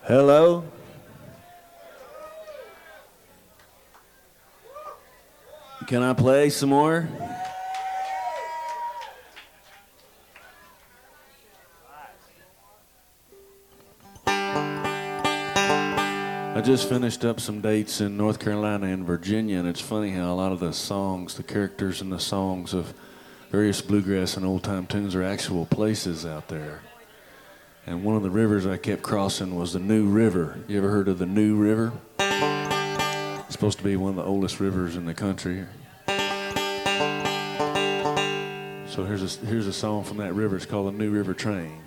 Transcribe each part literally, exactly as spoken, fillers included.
Hello? Can I play some more? I just finished up some dates in North Carolina and Virginia, and it's funny how a lot of the songs, the characters in the songs of various bluegrass and old-time tunes are actual places out there. And one of the rivers I kept crossing was the New River. You ever heard of the New River? It's supposed to be one of the oldest rivers in the country. So here's a, here's a song from that river. It's called the New River Train.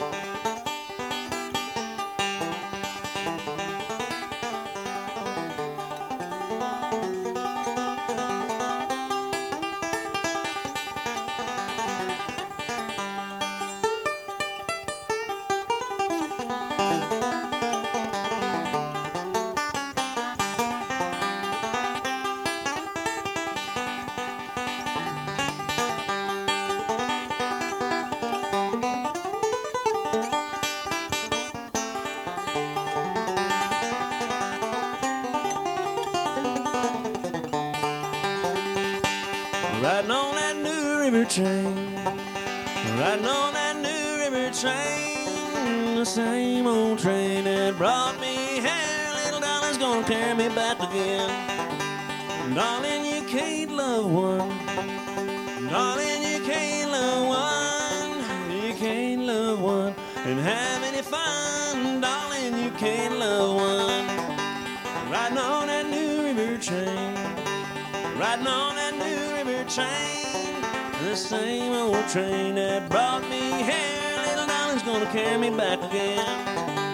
Riding on that New River train, riding on that New River train, the same old train that brought me here, little darling's gonna carry me back again. Darling, you can't love one, darling, you can't love one, you can't love one and have any fun, darling, you can't love one. Riding on that New River train, riding on that New River train, the same old train that brought me here, little darling's gonna carry me back again.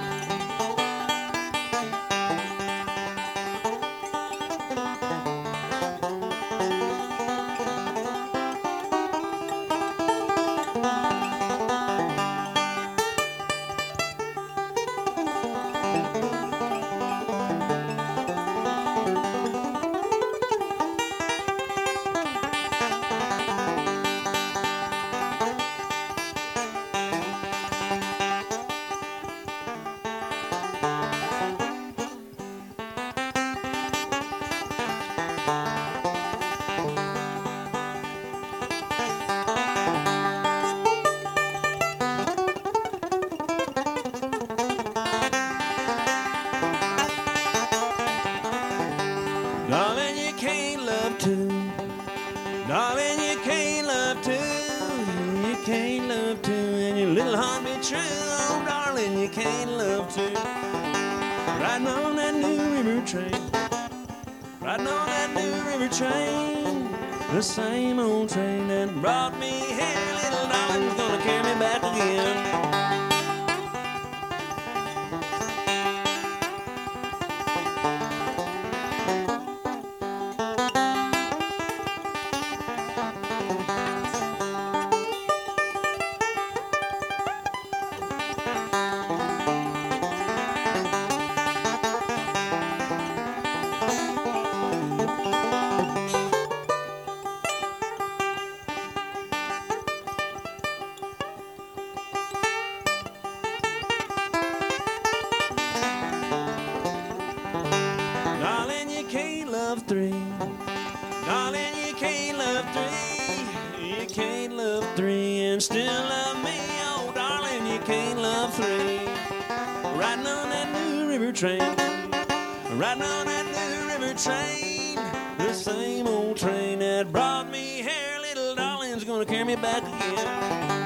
Darling, you can't love two. Darling, you can't love two. You can't love two, and your little heart be true. Oh, darling, you can't love two. Riding on that New River train, riding on that New River train, the same old train that brought me here, little darling's gonna carry me back again. Darling, you can't love three. Darling, you can't love three. You can't love three and still love me. Oh, darling, you can't love three. Riding on that New River train, riding on that New River train, the same old train that brought me here, little darling's gonna carry me back again.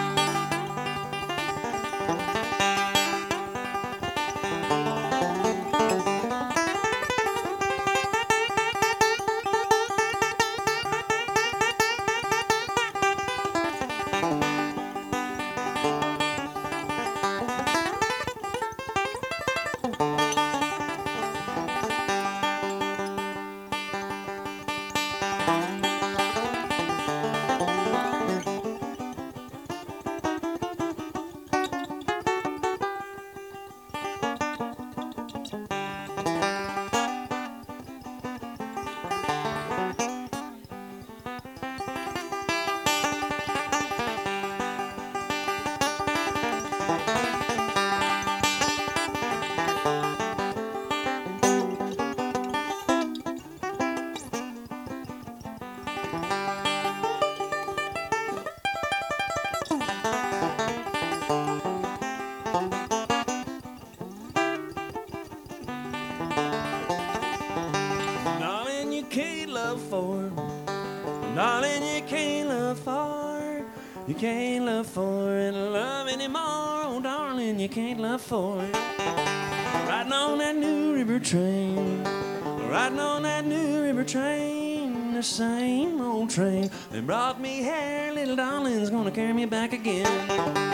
love for. Darling, you can't love for. You can't love for and love anymore. Oh, darling, you can't love for. Riding on that New River train. Riding on that New River train. The same old train that brought me here. Little darling's gonna carry me back again.